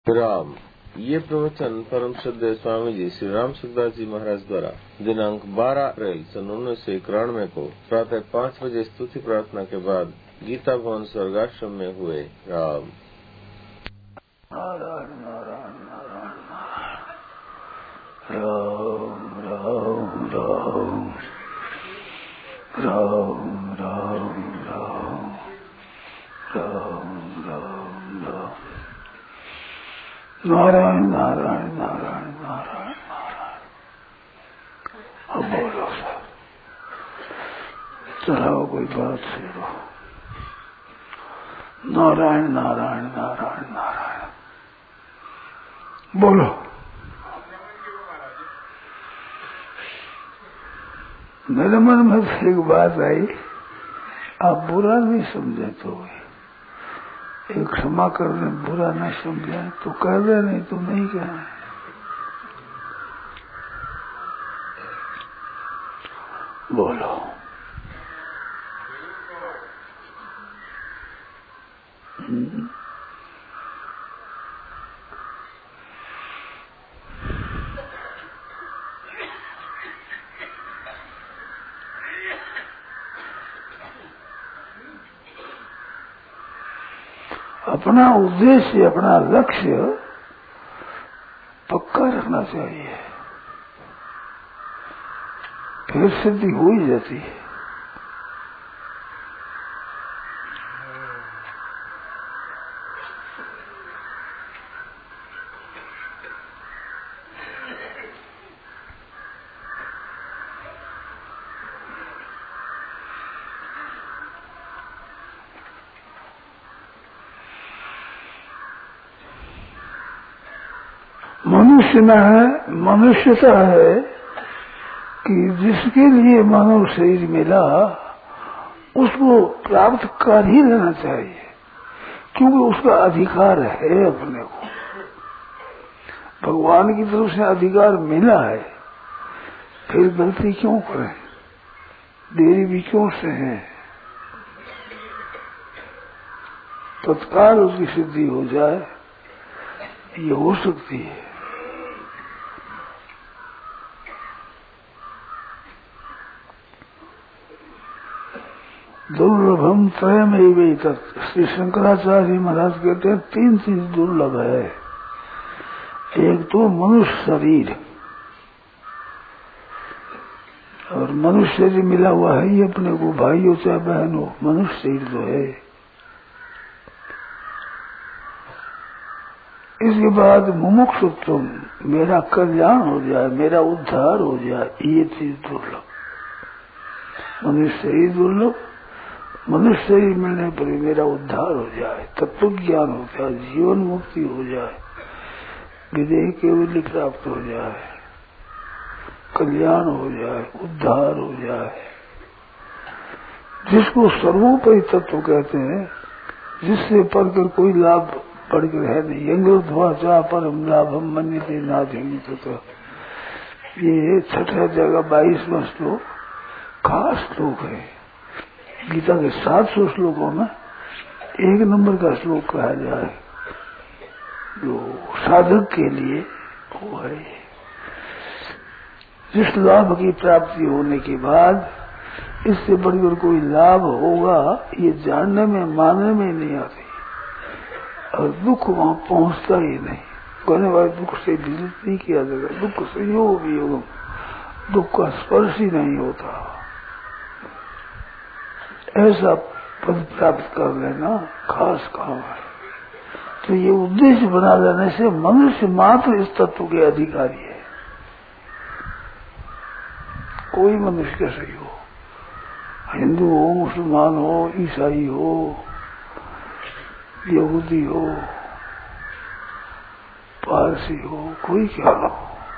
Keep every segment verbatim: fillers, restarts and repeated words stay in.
राम। ये प्रवचन परम श्रद्धेय स्वामी जी श्री राम सुखदास जी महाराज द्वारा दिनांक बारह अप्रैल सन उन्नीस सौ इक्यानवे को प्रातः पाँच बजे स्तुति प्रार्थना के बाद गीता भवन स्वर्गाश्रम में हुए। राम नारायण नारायण नारायण नारायण राम राम राम राम राम राम राम राम राम नारायण नारायण नारायण नारायण नारायण। अब बोलो सर, चलाओ कोई बात से नारायण नारायण नारायण नारायण बोलो। मेरे मन में से एक बात आई, आप बुरा नहीं समझे तो एक क्षमा कर रहे, बुरा नहीं समझे तो कह रहे, नहीं तो नहीं कह रहे। बोलो। हम्म। अपना उद्देश्य, अपना लक्ष्य पक्का रखना चाहिए, फिर सिद्धि हो ही जाती है। मनुष्य में है, मनुष्यता है कि जिसके लिए मानव शरीर मिला उसको प्राप्त कर ही लेना चाहिए, क्योंकि उसका अधिकार है अपने को। भगवान की तरफ से अधिकार मिला है, फिर गलती क्यों करें, देरी भी क्यों से है। तत्काल उसकी सिद्धि हो जाए, ये हो सकती है। दुर्लभम त्रयमेव तत्। श्री शंकराचार्य महाराज कहते हैं तीन चीज दुर्लभ है। एक तो मनुष्य शरीर, और मनुष्य शरीर मिला हुआ है ये अपने को, भाई हो चाहे बहन हो, मनुष्य शरीर तो है। इसके बाद मुमुक्षुत्व, मेरा कल्याण हो जाए, मेरा उद्धार हो जाए, ये चीज दुर्लभ। मनुष्य शरीर दुर्लभ, मनुष्य शरीर मिलने पर भी मेरा उद्धार हो जाए, तत्व ज्ञान हो जाए, जीवन मुक्ति हो जाए, विदेह केवल प्राप्त हो जाए, कल्याण हो जाए, उद्धार हो जाए, जिसको सर्वोपरि तत्व कहते हैं, जिससे पढ़कर कोई लाभ पढ़कर है नहीं। यंगोध्वा चा परम लाभम मन्यते नाधिम तत्व। ये छठा जगह बाईसवां श्लोक खास श्लोक है। गीता के सात सौ श्लोकों में एक नंबर का श्लोक कहा जाए जो साधक के लिए वो है। जिस लाभ की प्राप्ति होने के बाद इससे बढ़कर कोई लाभ होगा, ये जानने में मानने में नहीं आती, और दुख वहां पहुंचता ही नहीं। कहने वाले दुख से विचलित नहीं किया जाएगा, दुख संयोग वियोग, दुख का स्पर्श ही नहीं होता। ऐसा पद प्राप्त कर लेना खास काम है। तो ये उद्देश्य बना लेने से मनुष्य मात्र इस तत्व के अधिकारी है। कोई मनुष्य कैसे ही हो, हिंदू हो, मुसलमान हो, ईसाई हो, यहूदी हो, पारसी हो, कोई क्या हो,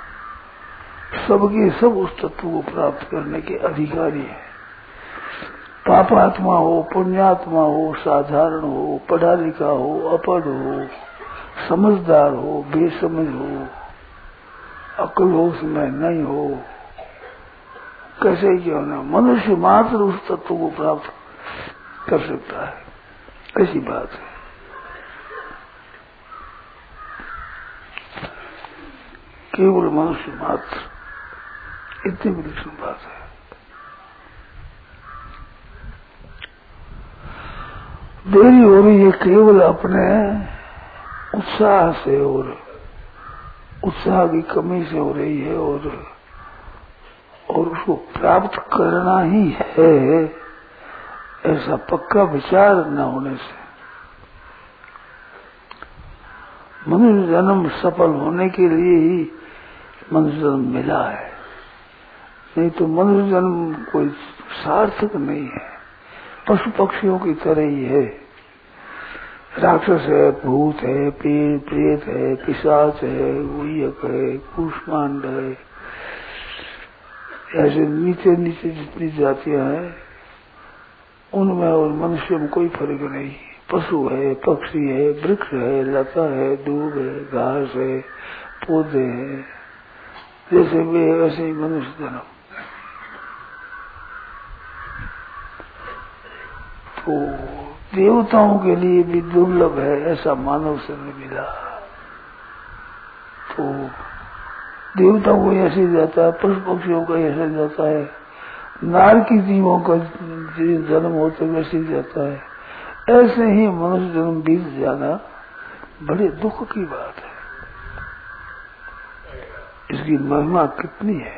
सबके सब उस तत्व को प्राप्त करने के अधिकारी है। पापात्मा हो, पुण्यात्मा हो, साधारण हो, पढ़ा लिखा हो, अपढ़ हो, समझदार हो, बेसमझ हो, अक्ल हो उसमें नहीं हो, कैसे क्यों ना, मनुष्य मात्र उस तत्व को प्राप्त कर सकता है। ऐसी बात है। केवल मनुष्य मात्र, इतनी विलक्षण बात है। देरी हो रही है केवल अपने उत्साह से और उत्साह की कमी से हो रही है, और और उसको प्राप्त करना ही है ऐसा पक्का विचार न होने से। मनुष्य जन्म सफल होने के लिए ही मनुष्य जन्म मिला है, नहीं तो मनुष्य जन्म कोई सार्थक नहीं है। पशु पक्षियों की तरह ही है। राक्षस है, भूत है, पेड़ प्रेत है, पिशाच है, गुहयक है, कूष्मांड है, ऐसे नीचे नीचे जितनी जातियां हैं उनमें और मनुष्य में कोई फर्क नहीं। पशु है, पक्षी है, वृक्ष है, लता है, दूब है, घास है, पौधे हैं, जैसे वे वैसे ही मनुष्य जन्म। तो देवताओं के लिए भी दुर्लभ है ऐसा मानव से मिला। तो देवताओं को ऐसे जाता है, पशु पक्षियों को ऐसे जाता है, नार की जीवों का जन्म होते वैसे जाता है, ऐसे ही मनुष्य जन्म बीत जाना बड़े दुख की बात है। इसकी महिमा कितनी है,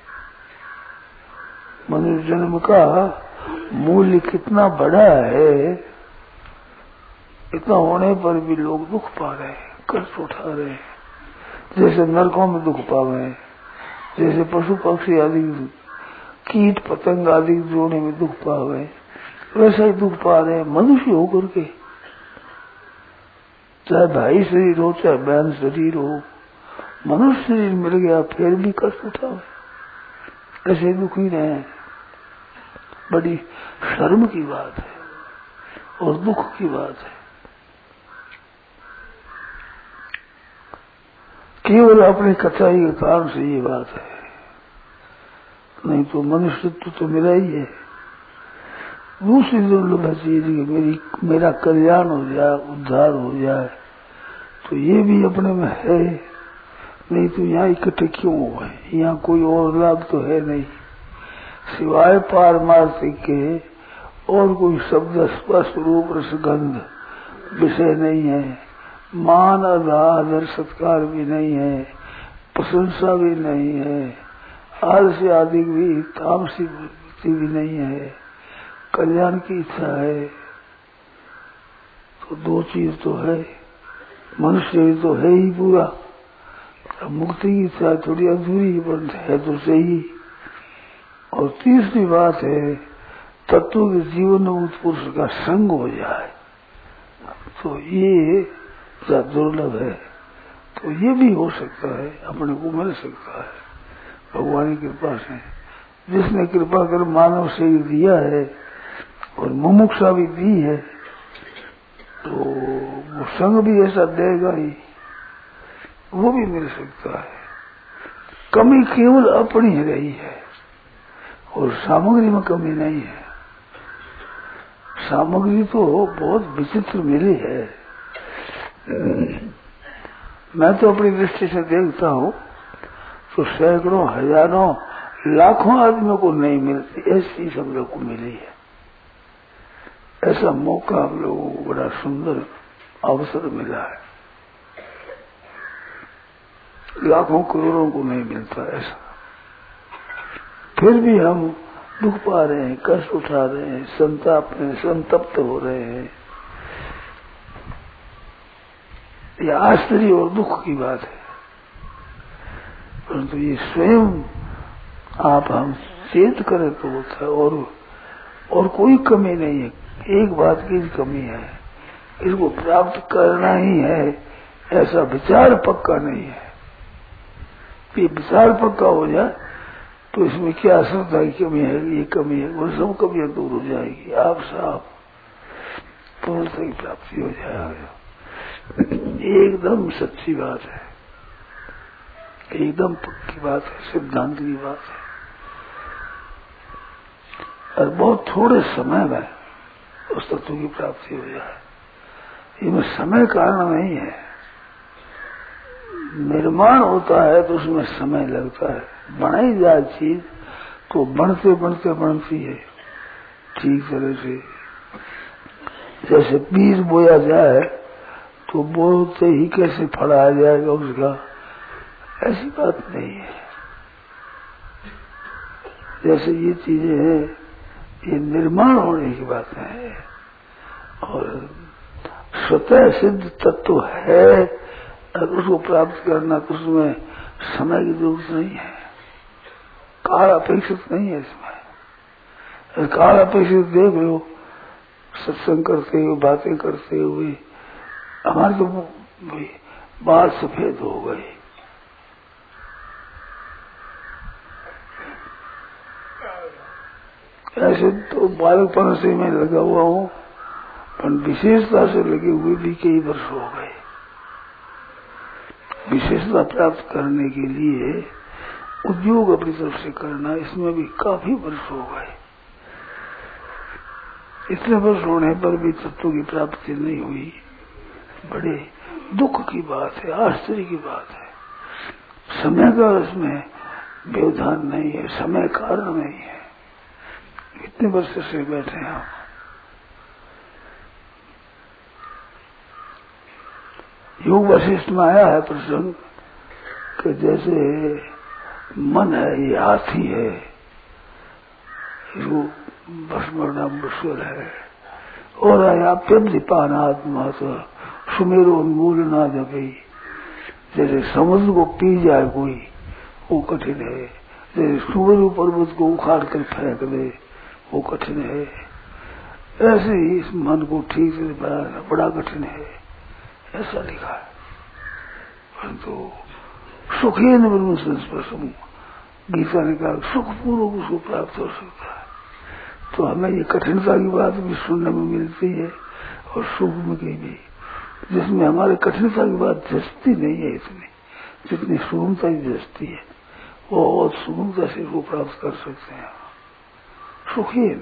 मनुष्य जन्म का मूल्य कितना बड़ा है, इतना होने पर भी लोग दुख पा रहे हैं, कष्ट उठा रहे हैं। जैसे नरकों में दुख पा रहे हैं, जैसे पशु पक्षी आदि कीट पतंग आदि जोड़ने में दुख पा रहे हैं, वैसा ही दुख पा रहे हैं मनुष्य होकर के। चाहे भाई शरीर हो, चाहे बहन शरीर हो, मनुष्य शरीर मिल गया फिर भी कष्ट उठावे, ऐसे दुखी रहे। बड़ी शर्म की बात है और दुख की बात है। केवल अपनी कचाई के कारण से ये बात है, नहीं तो मनुष्यत्व तो मिला ही है। दूसरी दुर्लभ चीज कि मेरी मेरा कल्याण हो जाए, उद्धार हो जाए, तो ये भी अपने में है। नहीं तो यहाँ इकट्ठे क्यों हुए, यहाँ कोई और लाभ तो है नहीं सिवाय पारमार्थिक के, और कोई शब्द स्पर्श रूप रसगंध विषय नहीं है, मान आदर सत्कार भी नहीं है, प्रशंसा भी नहीं है, आलस्य आदि भी तामसी वृत्ति भी नहीं है, कल्याण की इच्छा है। तो दो चीज तो है, मनुष्य भी तो है ही पूरा, मुक्ति की इच्छा थोड़ी अधूरी पर है तो सही। और तीसरी बात है तत्व के जीवन में पुरुष का संग हो जाए, तो ये क्या दुर्लभ है। तो ये भी हो सकता है, अपने को मिल सकता है भगवान की कृपा से। जिसने कृपा कर मानव शरीर दिया है और मुमुक्षा भी दी है, तो वो संग भी ऐसा देगा ही, वो भी मिल सकता है। कमी केवल अपनी ही रही है और सामग्री में कमी नहीं है। सामग्री तो बहुत विचित्र मिली है। मैं तो अपनी दृष्टि से देखता हूँ तो सैकड़ों हजारों लाखों आदमियों को नहीं मिलती, ऐसी हम लोग को मिली है। ऐसा मौका हम लोगों को बड़ा सुंदर अवसर मिला है, लाखों करोड़ों को नहीं मिलता ऐसा। फिर भी हम दुख पा रहे हैं, कष्ट उठा रहे हैं, संताप में संतप्त हो रहे हैं। यह आश्चर्य और दुख की बात है, परंतु ये स्वयं आप हम चेत करें तो होता है। और और कोई कमी नहीं है, एक बात की कमी है, इसको प्राप्त करना ही है ऐसा विचार पक्का नहीं है। ये विचार पक्का हो जाए तो इसमें क्या श्रद्धा की कमी है, ये कमी है, वो सब कमियां दूर हो जाएगी, आप साफ पूर्णता की प्राप्ति हो जाएगा। एकदम सच्ची बात है, एकदम पक्की बात है, सिद्धांत की बात है। और बहुत थोड़े समय में उस तत्व की प्राप्ति हो जाए, इसमें समय कारण नहीं है। निर्माण होता है तो उसमें समय लगता है। बनाई जाए चीज तो बनते बनते बनती है ठीक तरह से। जैसे बीज बोया जाए तो बोते ही कैसे फल आ जाएगा उसका, ऐसी बात नहीं है। जैसे ये चीजें हैं, ये निर्माण होने की बात है और स्वतः सिद्ध तत्व है। अगर उसको प्राप्त करना तो उसमें समय की जरूरत नहीं है, काल अपेक्षित नहीं है इसमें। काल अपेक्षित देख लो, सत्संग करते हुए बातें करते हुए हमारे तो बाल सफेद हो गए। ऐसे तो बालकपन से मैं लगा हुआ हूँ, पर विशेषता से लगे हुए भी कई वर्ष हो गए। विशेषता प्राप्त करने के लिए उद्योग अपनी तरफ से करना, इसमें भी काफी वर्ष हो गए। इतने वर्ष होने पर भी तत्व की प्राप्ति नहीं हुई, बड़े दुख की बात है, आश्चर्य की बात है। समय का इसमें व्यवधान नहीं है, समय कारण नहीं है। इतने वर्ष से बैठे हैं हम। योग वशिष्ठ में आया है प्रसंग कि जैसे मन है, ये हाथी है, जो भस्मरना मुश्किल है, और आप्यपान आत्मा सुमेरो उन्मूल ना जबी। जैसे समुद्र को पी जाए कोई, वो कठिन है। जैसे सुमेरु पर्वत को उखाड़ कर फेंक दे, वो कठिन है। ऐसे ही इस मन को ठीक से बनाना बड़ा कठिन है, ऐसा लिखा है। परंतु सुखी न ब्रह्म संस्पर्शम, गीता ने कहा सुखपूर्वक उसको प्राप्त हो सकता है। तो हमें ये कठिनता की बात भी सुनने में मिलती है और सुख की भी, जिसमें हमारे कठिनता की बात जचती नहीं है इतनी, जितनी सुगमता की जचती है, वो बहुत सुगमता से वो प्राप्त कर सकते हैं। सुखी है,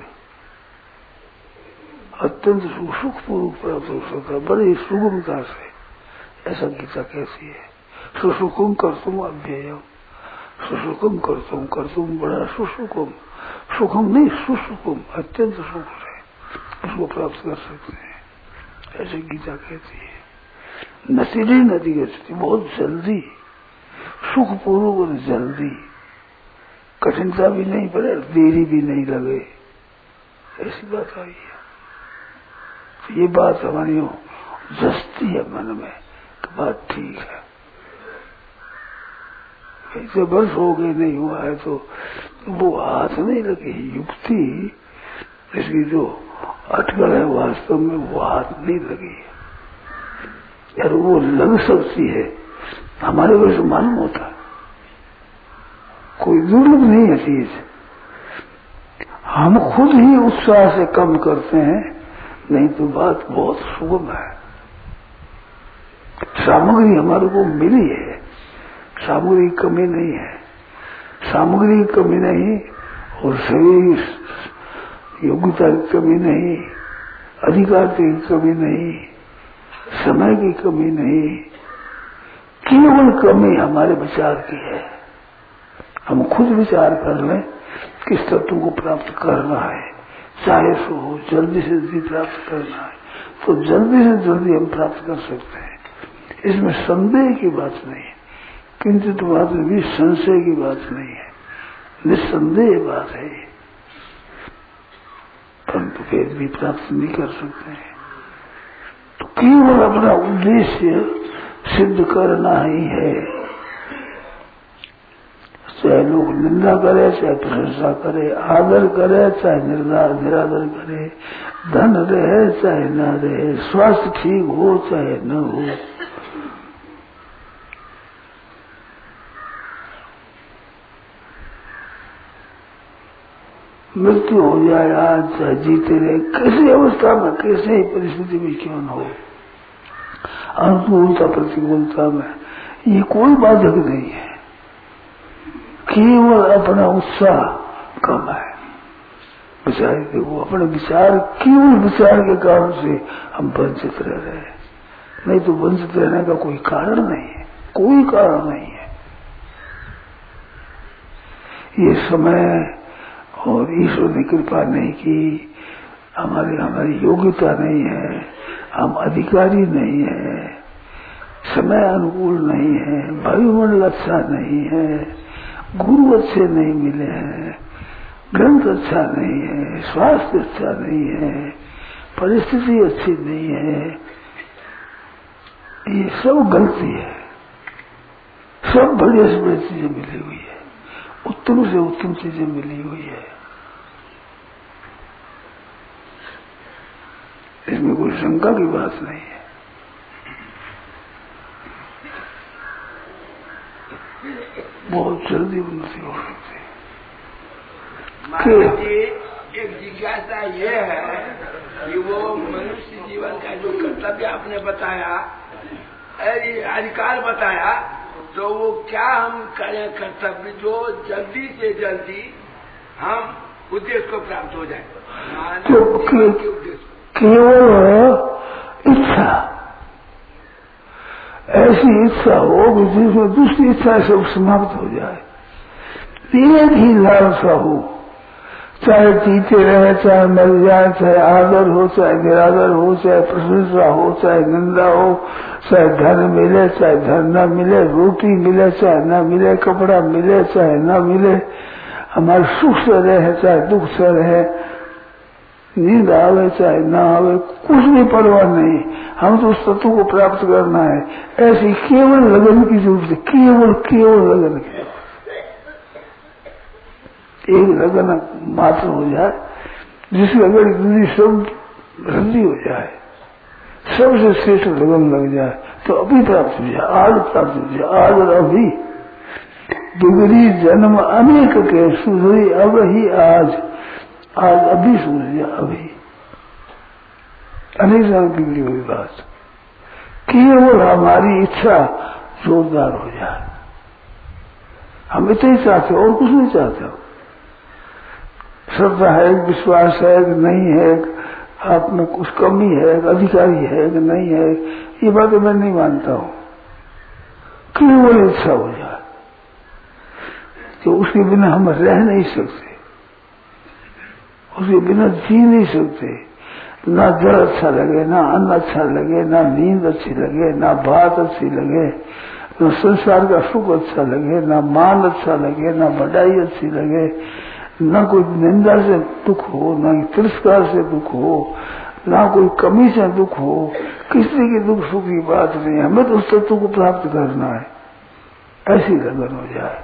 अत्यंत सुखपूर्वक प्राप्त हो सकता है, बड़ी सुगमता से, ऐसा गीता कहती है। सुसुखम कर तुम अव्ययम, सुसुखम कर तुम कर तुम बड़ा सुसुखम, सुखम नहीं सुसुखम, अत्यंत सुख से उसको प्राप्त कर सकते हैं, ऐसे गीता कहती है। नसीली नदी गति, बहुत जल्दी, सुखपूर्वक और जल्दी, कठिनता भी नहीं पड़े, देरी भी नहीं लगे, ऐसी बात आई है। तो ये बात हमारी जचती है मन में कि बात ठीक है। ऐसे वर्ष हो गए नहीं हुआ है तो वो हाथ नहीं लगे। युक्ति इसकी जो अटकल है वास्तव में वो हाथ नहीं लगी, यार वो लग सकती है, हमारे वैसे मालूम होता है, कोई दुर्लभ नहीं है चीज। हम खुद ही उत्साह से कम करते हैं, नहीं तो बात बहुत सुगम है। सामग्री हमारे को मिली है, सामग्री की कमी नहीं है, सामग्री की कमी नहीं और शरीर योग्यता की कमी नहीं, अधिकार की कमी नहीं, समय की कमी नहीं, केवल कमी हमारे विचार की है। हम खुद विचार कर लें किस तत्व को प्राप्त करना है, चाहे सो हो, जल्दी से जल्दी प्राप्त करना है तो जल्दी से जल्दी हम प्राप्त कर सकते हैं, इसमें संदेह की बात नहीं है, किंचित बात में भी संशय की बात नहीं है, निस्संदेह बात है। परंतु वेद भी प्राप्त नहीं कर सकते हैं, तो केवल अपना उद्देश्य सिद्ध करना ही है। चाहे लोग निंदा करे, चाहे प्रशंसा करे, आदर करे, चाहे निरादर करे, धन रहे चाहे न रहे, स्वास्थ्य ठीक हो चाहे न हो, मृत्यु हो जाए आज चाहे जीते रहे, किसी अवस्था में कैसे ही परिस्थिति में क्यों न हो, अनुकूलता प्रतिकूलता में ये कोई बाधक नहीं है, केवल अपना उत्साह कम है। विचार देखो, अपने विचार, केवल विचार के कारण से हम वंचित रह रहे हैं, नहीं तो वंचित रहने का कोई कारण नहीं है, कोई कारण नहीं है। ये समय और ईश्वर ने कृपा नहीं की, हमारी हमारी योग्यता नहीं है, हम अधिकारी नहीं है, समय अनुकूल नहीं है, वायुमंडल अच्छा नहीं है, गुरु अच्छे नहीं मिले हैं, ग्रंथ अच्छा नहीं है, स्वास्थ्य अच्छा नहीं है, परिस्थिति अच्छी नहीं है। ये सब गलती है। सब बढ़िया से बड़ी चीजें मिली हुई है, उत्तम से उत्तम चीजें मिली हुई है। इसमें कोई शंका की बात नहीं है। बहुत जल्दी उन्नति हो सकती है। महाराज जी, एक जिज्ञासा ये है कि वो मनुष्य जीवन का जो कर्तव्य आपने बताया, अधिकार बताया, तो वो क्या हम करें कर्तव्य जो जल्दी से जल्दी हम उद्देश्य को प्राप्त हो जाए? तो केवल इच्छा, ऐसी इच्छा हो कि जिसमें दूसरी इच्छा सब समाप्त हो जाए। एक ही लालसा हो, चाहे जीते रहे, चाहे मर जाए, चाहे आदर हो, चाहे निरादर हो, चाहे प्रशंसा हो, चाहे निंदा हो, चाहे धन मिले, चाहे धन न मिले, रोटी मिले, चाहे न मिले, कपड़ा मिले, चाहे न मिले, हमारे सुख से रहे, चाहे दुख से रहे, नींद आवे चाहे न आवे, कुछ भी परवाह नहीं, हम तो उस तत्व को प्राप्त करना है। ऐसी केवल लगन की जरूरत है, केवल केवल लगन की। एक लगन मात्र हो जाए, जिसकी अगर इतनी सब रद्दी हो जाए, सबसे श्रेष्ठ लगन लग जाए, तो अभी प्राप्त हो जाए, आज प्राप्त हो जाए, आज और अभी। बिगड़ी जन्म अनेक के, सुधरी अब ही आज, आज अभी सूझ अभी। अनेक साल बिगड़ी हुई बात, केवल हमारी इच्छा जोरदार हो जाए। हम इतना ही चाहते और कुछ नहीं चाहते हो। श्रद्धा है, विश्वास है कि नहीं है, आप में कुछ कमी है, अधिकारी है कि नहीं है, ये बातें मैं नहीं मानता हूं। केवल इच्छा हो जाए कि उसके बिना हम रह नहीं सकते, उसके बिना जी नहीं सकते। ना जल अच्छा लगे, ना अन्न अच्छा लगे, ना नींद अच्छी लगे, ना बात अच्छी लगे, ना संसार का सुख अच्छा लगे, ना मान अच्छा लगे, ना बढ़ाई अच्छी लगे, ना कोई निंदा से दुख हो, ना तिरस्कार से दुख हो, ना कोई कमी से दुख हो, किसी की दुख सुख की बात नहीं। हमें तो उस तत्व को प्राप्त करना है, ऐसी लगन हो जाए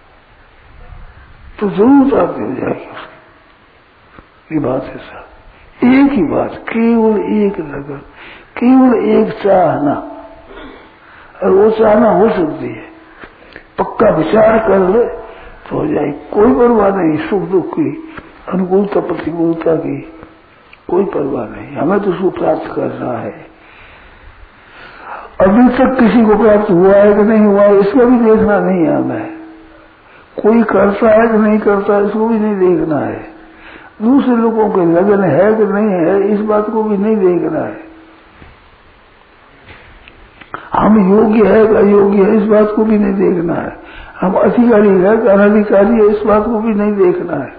तो जरूर प्राप्ति हो जाएगी उसकी। ये बात है सर, एक ही बात, केवल एक लगन, केवल एक चाहना, और वो चाहना हो सकती है। पक्का विचार कर ले तो हो जाए, कोई परवाह नहीं सुख दुख की, अनुकूलता प्रतिकूलता की कोई परवाह नहीं। हमें तो उसको प्राप्त करना है। अभी तक किसी को प्राप्त हुआ है कि नहीं हुआ है इसका भी देखना नहीं है हमें। कोई करता है कि नहीं करता इसको भी नहीं देखना है। दूसरे लोगों के लगन है कि नहीं है इस बात को भी नहीं देखना है। हम योग्य है कि अयोग्य है इस बात को भी नहीं देखना है। हम अधिकारी है कि अनधिकारी है इस बात को भी नहीं देखना है।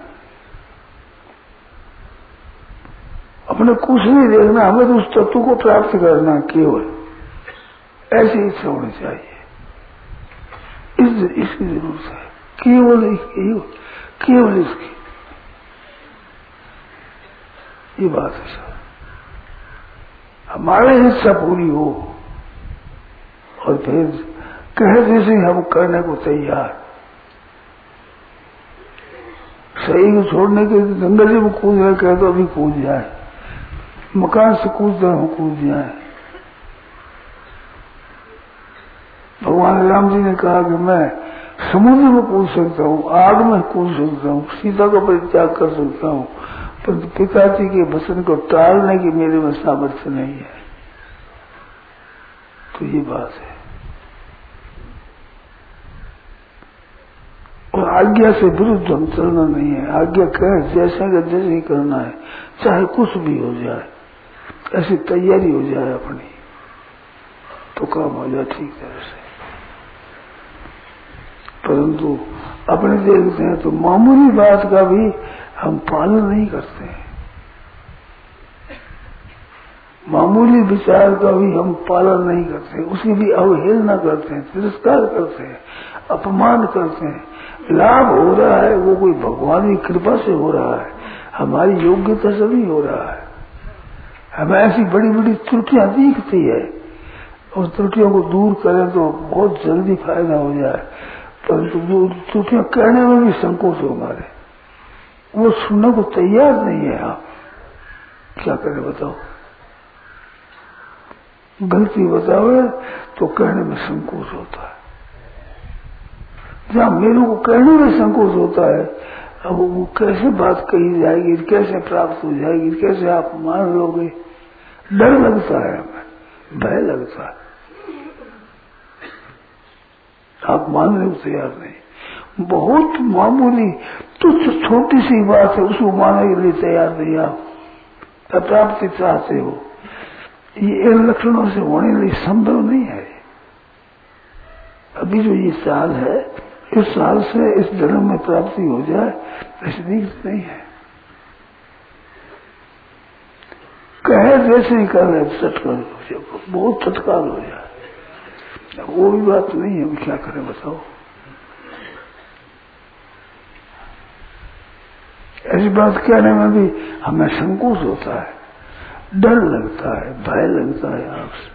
अपने कुछ नहीं देखना, हमें तो उस तत्व को प्राप्त करना है केवल, ऐसी इच्छा होनी चाहिए। इस इसकी जरूरत है, केवल इसकी, केवल इसकी, ये बात है सर। हमारी इच्छा पूरी हो और फिर कह जैसे हम करने को तैयार। सही को छोड़ने के जंगल में कूद रहे कह तो अभी कूद जाए, मकान से कूद रहे हो कूद जाए। भगवान राम जी ने कहा कि मैं समुद्र में कूद सकता हूँ, आग में कूद सकता हूँ, सीता का परित्याग कर सकता हूँ, परंतु पिताजी के वचन को टालने की मेरे में सामर्थ्य नहीं है। तो ये बात है। और आज्ञा से विरुद्ध हम चलना नहीं है। आज्ञा कहे जैसे का जैसे ही करना है, चाहे कुछ भी हो जाए, ऐसी तैयारी हो जाए अपनी तो काम हो जाए ठीक तरह से। परंतु अपने देखते हैं तो मामूली बात का भी हम पालन नहीं करते हैं, मामूली विचार का भी हम पालन नहीं करते, उसकी भी अवहेलना करते हैं, तिरस्कार करते हैं, अपमान करते हैं। लाभ हो रहा है वो कोई भगवान की कृपा से हो रहा है, हमारी योग्यता से नहीं हो रहा है। हमें ऐसी बड़ी बड़ी त्रुटियां दिखती है, उस त्रुटियों को दूर करें तो बहुत जल्दी फायदा हो जाए, परंतु वो त्रुटियां कहने में भी संकोच हो हमारे, वो सुनने को तैयार नहीं है। आप क्या करें बताओ, गलती बताओ तो कहने में संकोच होता है। जहाँ मेरे को कहने में संकोच होता है, अब वो कैसे बात कही जाएगी, कैसे प्राप्त हो जाएगी, कैसे आप मान लोगे, डर लगता है, हमें भय लगता है। आप मानने को तैयार नहीं, बहुत मामूली तुच्छ छोटी सी बात है उसको मानने के लिए तैयार नहीं। आप प्राप्ति चाहते हो, ये इन लक्षणों से होने के लिए संभव नहीं है। अभी जो ये साल है, इस साल से इस जन्म में प्राप्ति हो जाए ऐसी नीति नहीं है। कहे जैसे ही कर रहे चटकार हो जाए, बहुत चटकार हो जाए, वो भी बात नहीं है। हम क्या करें बताओ, ऐसी बात कहने में भी हमें संकोच होता है, डर लगता है, भय लगता है आपसे,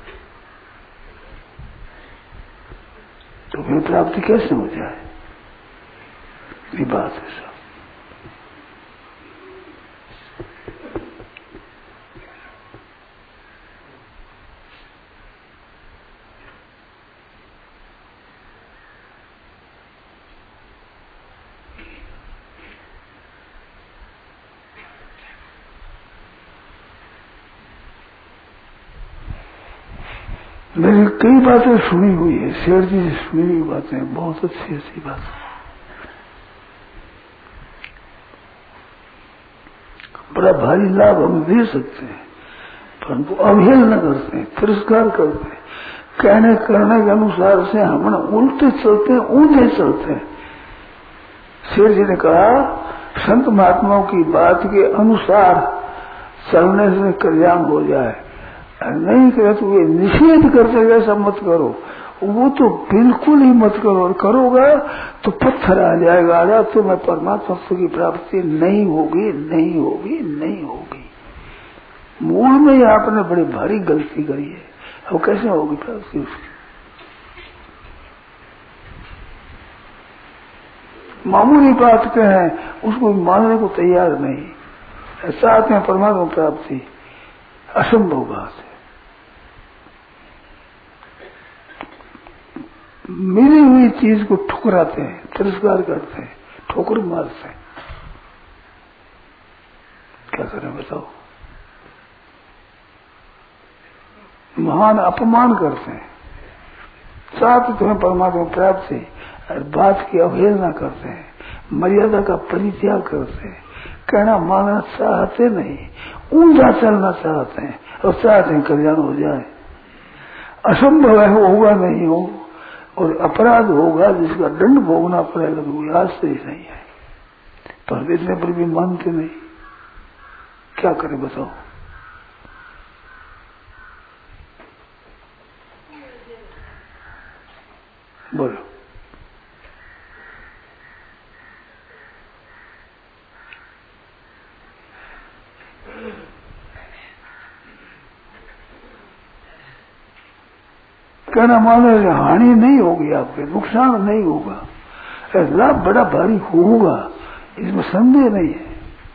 तो फिर प्राप्ति कैसे हो जाए, ये बात है सब। मेरी कई बातें सुनी हुई है, शेर जी से सुनी हुई बातें, बहुत अच्छी अच्छी बातें, बड़ा भारी लाभ हम दे सकते हैं, परंतु अवहेलना करते हैं, तिरस्कार करते हैं, कहने करने के अनुसार से हम उल्टे चलते हैं, ऊंधे चलते हैं। शेर जी ने कहा, संत महात्माओं की बात के अनुसार चलने से कल्याण हो जाए, नहीं करे तो ये निषेध करते ऐसा मत करो, वो तो बिल्कुल ही मत करो, और करोगा तो पत्थर आ जाएगा, आ जा तो मैं परमात्मा की प्राप्ति नहीं होगी, नहीं होगी, नहीं होगी। मूल में ही आपने बड़ी भारी गलती करी है, अब कैसे होगी प्राप्ति उसकी। मामूली बात कहें उसको मानने को तैयार नहीं, चाहते हैं परमात्मा प्राप्ति, असंभव बात है। मिली हुई चीज को ठुकराते हैं, तिरस्कार करते हैं, ठोकर मारते हैं, क्या करें बताओ। महान अपमान करते हैं, साथ तुम्हें परमात्मा प्राप्ति और बात की अवहेलना करते हैं, मर्यादा का परित्याग करते हैं, कहना मानना चाहते नहीं, ऊंचा चलना चाहते हैं और चाहते हैं कल्याण हो जाए। असंभव है, वो होगा नहीं हो, और अपराध होगा जिसका दंड भोगना पड़ेगा, तो आज से ही नहीं है, पर इतने पर भी मानते नहीं, क्या करें बताओ। बोलो, कहना मानो हानि नहीं होगी, आपके नुकसान नहीं होगा, लाभ बड़ा भारी होगा, इसमें संदेह नहीं है,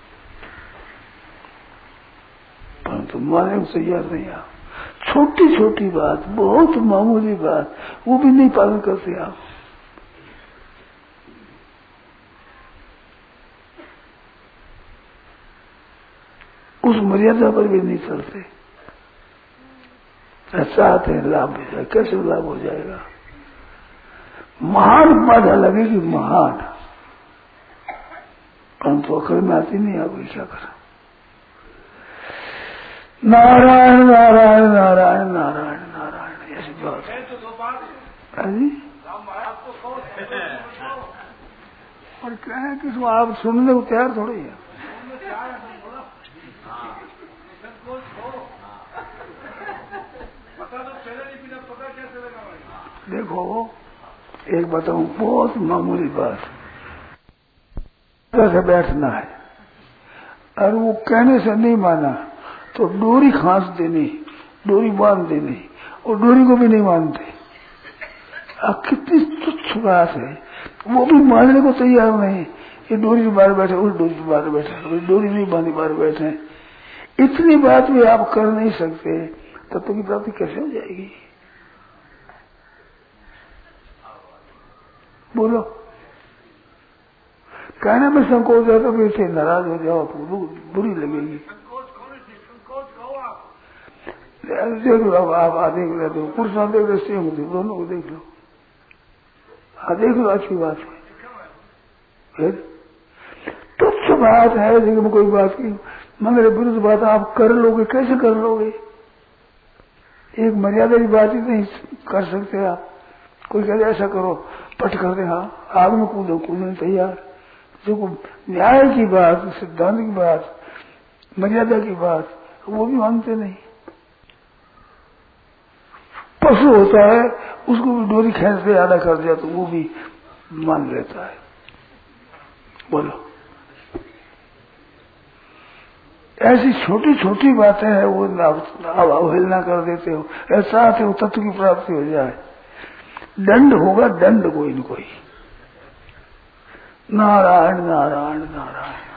परंतु मानने को तैयार नहीं आप। छोटी छोटी बात, बहुत मामूली बात, वो भी नहीं पालन करते आप। उस मर्यादा पर भी नहीं चलते, चाहते हैं लाभ हो जाए, कैसे लाभ हो जाएगा। महान बाधा लगेगी, महान, परंतु अकल में आती नहीं, आप क्या करें। नारायण नारायण नारायण नारायण नारायण, ऐसी बात है। और कहें किसको आप सुनने को तैयार थोड़ी है। देखो एक बताऊं, बहुत मामूली बात, से बैठना है और वो कहने से नहीं माना तो डोरी खांस देनी, डोरी बांध देनी, और डोरी को भी नहीं मानते। अब कितनी तुच्छ बात है, वो भी मानने को तैयार नहीं। ये डोरी के बाहर बैठे, उस डोरी के बाहर बैठे, डोरी नहीं बांधी बाहर बैठे। इतनी बात भी आप कर नहीं सकते, तत्व की प्राप्ति कैसे हो जाएगी? बोलो। कहने में संकोच है तो फिर से नाराज हो जाओ, बुरी लगेगी। देख लो, आप आ देख लो, तो पुरुष देख लो, स्त्री को देख, दोनों को देख लो, हाँ देख लो, अच्छी बात है। फिर तुच्छ बात है, लेकिन कोई बात की मगर विरुद्ध बात आप कर लोगे, कैसे कर लोगे? एक मर्यादा की बात ही नहीं कर सकते आप। कोई कहते ऐसा करो, पट कर दे, हाँ आग में कूदो, कूदने तैयार। जो न्याय की बात, सिद्धांत की बात, मर्यादा की बात, वो भी मानते नहीं। पशु होता है, उसको भी डोरी खींच दे, आधा कर दिया तो वो भी मान लेता है। बोलो, ऐसी छोटी छोटी बातें हैं, वो अवहेलना कर देते हो। ऐसा आते हो तत्व की प्राप्ति हो जाए, दंड होगा, दंड कोई न कोई। नारायण नारायण नारायण।